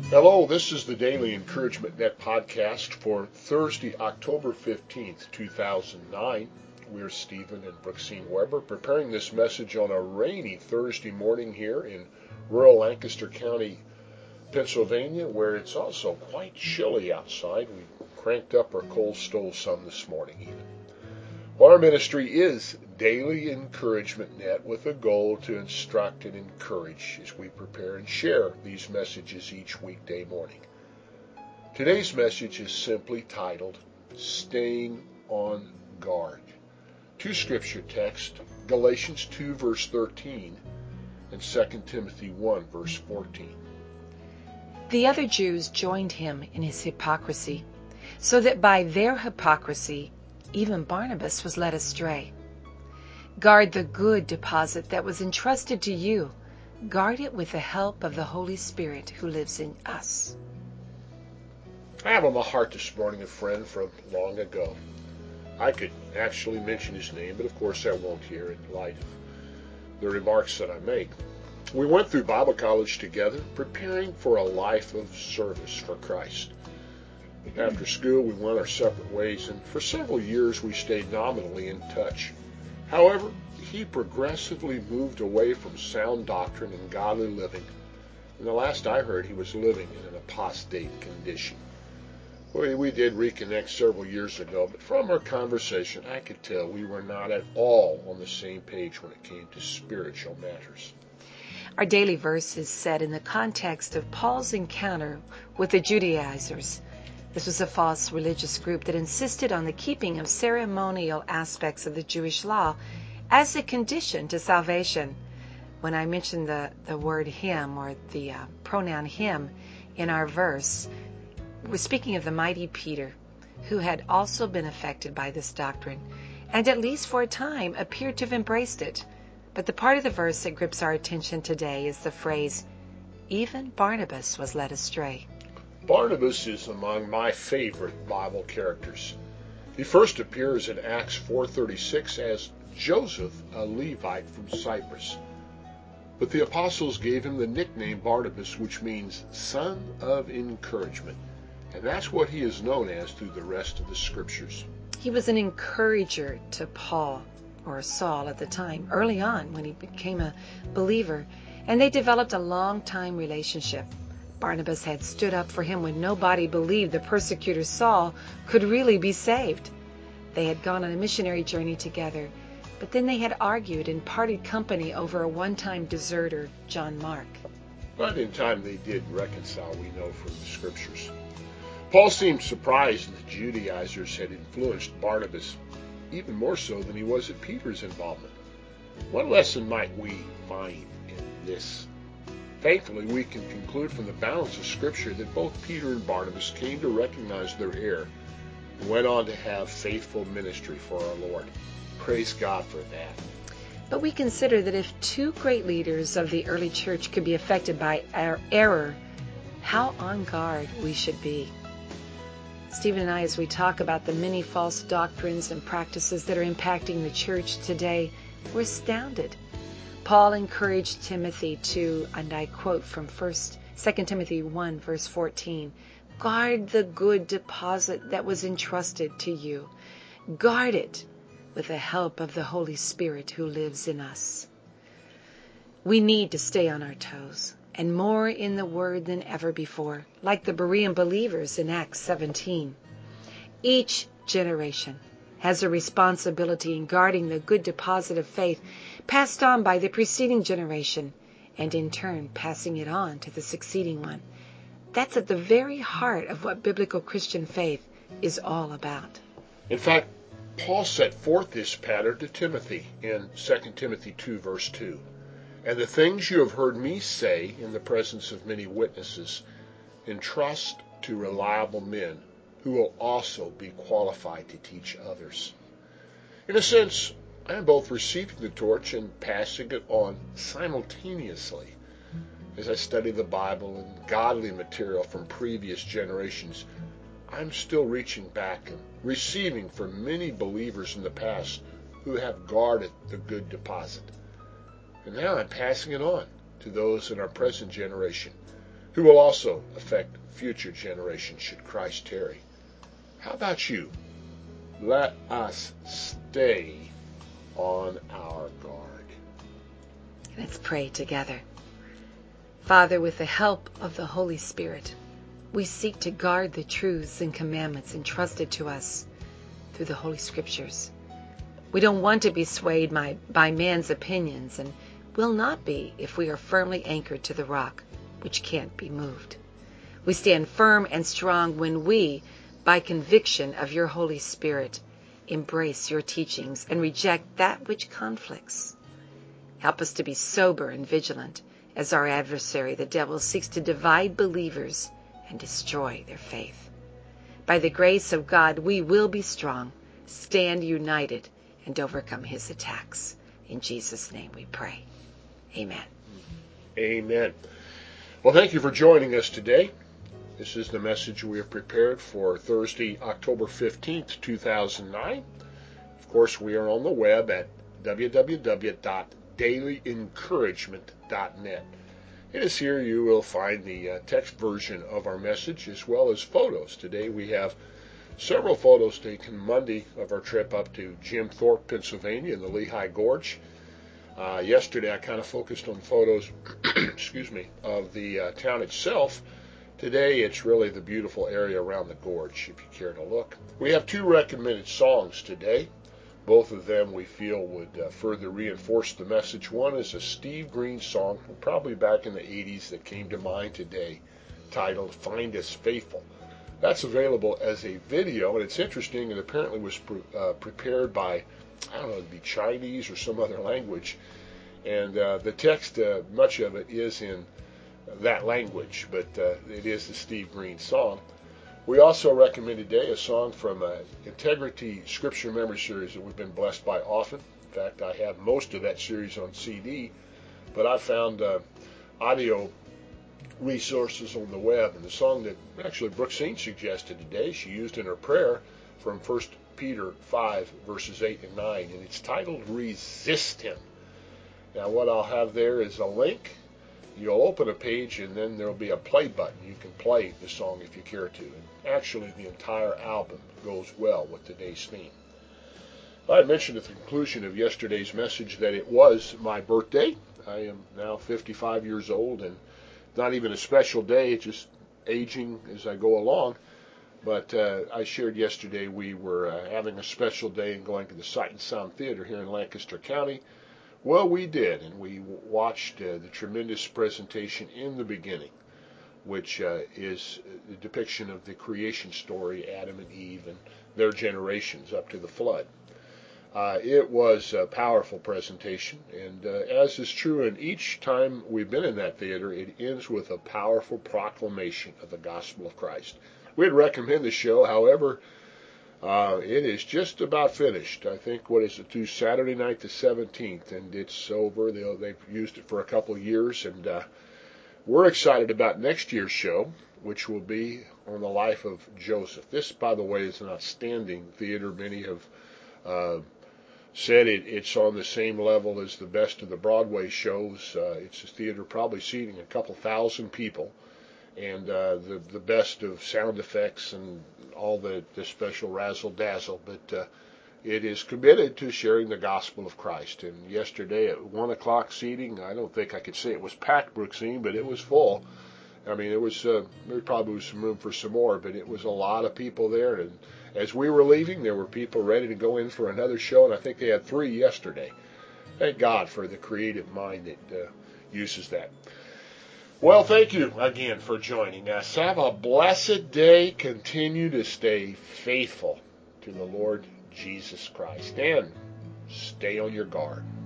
Hello, this is the Daily Encouragement Net podcast for Thursday, October 15th, 2009. We're Stephen and Brooksine Weber preparing this message on a rainy Thursday morning here in rural Lancaster County, Pennsylvania, where it's also quite chilly outside. We cranked up our coal stove some this morning even. Well, our ministry is Daily Encouragement Net with a goal to instruct and encourage as we prepare and share these messages each weekday morning. Today's message is simply titled, Staying on Guard. Two scripture texts, Galatians 2 verse 13 and 2 Timothy 1 verse 14. The other Jews joined him in his hypocrisy, so that by their hypocrisy even Barnabas was led astray. Guard the good deposit that was entrusted to you. Guard it with the help of the Holy Spirit who lives in us. I have on my heart this morning a friend from long ago. I could actually mention his name, but of course I won't here in light of the remarks that I make. We went through Bible college together, preparing for a life of service for Christ. After school, we went our separate ways, and for several years we stayed nominally in touch. However, he progressively moved away from sound doctrine and godly living, and the last I heard he was living in an apostate condition. We did reconnect several years ago, but from our conversation I could tell we were not at all on the same page when it came to spiritual matters. Our daily verse is set in the context of Paul's encounter with the Judaizers. This was a false religious group that insisted on the keeping of ceremonial aspects of the Jewish law as a condition to salvation. When I mentioned the word him or the pronoun him in our verse, we're speaking of the mighty Peter, who had also been affected by this doctrine, and at least for a time appeared to have embraced it. But the part of the verse that grips our attention today is the phrase, even Barnabas was led astray. Barnabas is among my favorite Bible characters. He first appears in Acts 4:36 as Joseph, a Levite from Cyprus. But the apostles gave him the nickname Barnabas, which means son of encouragement. And that's what he is known as through the rest of the scriptures. He was an encourager to Paul, or Saul at the time, early on when he became a believer, and they developed a long-time relationship. Barnabas had stood up for him when nobody believed the persecutor Saul could really be saved. They had gone on a missionary journey together, but then they had argued and parted company over a one-time deserter, John Mark. But in time they did reconcile, we know from the scriptures. Paul seemed surprised that the Judaizers had influenced Barnabas, even more so than he was at Peter's involvement. What lesson might we find in this? Thankfully, we can conclude from the balance of Scripture that both Peter and Barnabas came to recognize their error and went on to have faithful ministry for our Lord. Praise God for that. But we consider that if two great leaders of the early church could be affected by our error, how on guard we should be. Stephen and I, as we talk about the many false doctrines and practices that are impacting the church today, we're astounded. Paul encouraged Timothy to, and I quote from 2 Timothy 1 verse 14, guard the good deposit that was entrusted to you. Guard it with the help of the Holy Spirit who lives in us. We need to stay on our toes and more in the Word than ever before, like the Berean believers in Acts 17. Each generation has a responsibility in guarding the good deposit of faith passed on by the preceding generation, and in turn passing it on to the succeeding one. That's at the very heart of what biblical Christian faith is all about. In fact, Paul set forth this pattern to Timothy in 2 Timothy 2 verse 2. And the things you have heard me say in the presence of many witnesses, entrust to reliable men who will also be qualified to teach others. In a sense, I am both receiving the torch and passing it on simultaneously. As I study the Bible and godly material from previous generations, I'm still reaching back and receiving from many believers in the past who have guarded the good deposit. And now I'm passing it on to those in our present generation who will also affect future generations should Christ tarry. How about you? Let us stay on our guard. Let's pray together. Father, with the help of the Holy Spirit, we seek to guard the truths and commandments entrusted to us through the Holy Scriptures. We don't want to be swayed by man's opinions, and will not be if we are firmly anchored to the rock, which can't be moved. We stand firm and strong when we, by conviction of your Holy Spirit, embrace your teachings and reject that which conflicts. Help us to be sober and vigilant as our adversary, the devil, seeks to divide believers and destroy their faith. By the grace of God, we will be strong, stand united, and overcome his attacks. In Jesus' name we pray. Amen. Amen. Well, thank you for joining us today. This is the message we have prepared for Thursday, October 15th, 2009. Of course, we are on the web at www.dailyencouragement.net. It is here you will find the text version of our message as well as photos. Today we have several photos taken Monday of our trip up to Jim Thorpe, Pennsylvania in the Lehigh Gorge. Yesterday I kind of focused on photos of the town itself. Today it's really the beautiful area around the gorge, if you care to look. We have two recommended songs today. Both of them we feel would further reinforce the message. One is a Steve Green song from probably back in the 80s that came to mind today, titled Find Us Faithful. That's available as a video, and it's interesting. It apparently was prepared by, I don't know, it'd be Chinese or some other language. And the text, much of it is in that language, but it is the Steve Green song. We also recommend today a song from Integrity Scripture Memory Series that we've been blessed by often. In fact, I have most of that series on CD, but I found audio resources on the web, and the song that actually Brooksine suggested today, she used in her prayer from 1 Peter 5, verses 8 and 9, and it's titled Resist Him. Now what I'll have there is a link. You'll open a page and then there'll be a play button. You can play the song if you care to. And actually the entire album goes well with today's theme. I mentioned at the conclusion of yesterday's message that it was my birthday. I am now 55 years old, and not even a special day, just aging as I go along. But I shared yesterday we were having a special day and going to the Sight and Sound Theater here in Lancaster County. Well, we did, and we watched the tremendous presentation in the beginning, which is the depiction of the creation story, Adam and Eve and their generations up to the flood. It was a powerful presentation, and as is true in each time we've been in that theater, it ends with a powerful proclamation of the gospel of Christ. We'd recommend the show, however, it is just about finished. I think, what is it, through Saturday night the 17th, and it's over. They've used it for a couple of years, and we're excited about next year's show, which will be on the life of Joseph. This, by the way, is an outstanding theater. Many have said it's on the same level as the best of the Broadway shows. It's a theater probably seating a couple thousand people, and the best of sound effects and all the special razzle-dazzle, but it is committed to sharing the gospel of Christ. And yesterday at 1 o'clock seating, I don't think I could say it was packed, Brooksine, but it was full. I mean, it was there probably was some room for some more, but it was a lot of people there. And as we were leaving, there were people ready to go in for another show, and I think they had 3 yesterday. Thank God for the creative mind that uses that. Well, thank you again for joining us. Have a blessed day. Continue to stay faithful to the Lord Jesus Christ, and stay on your guard.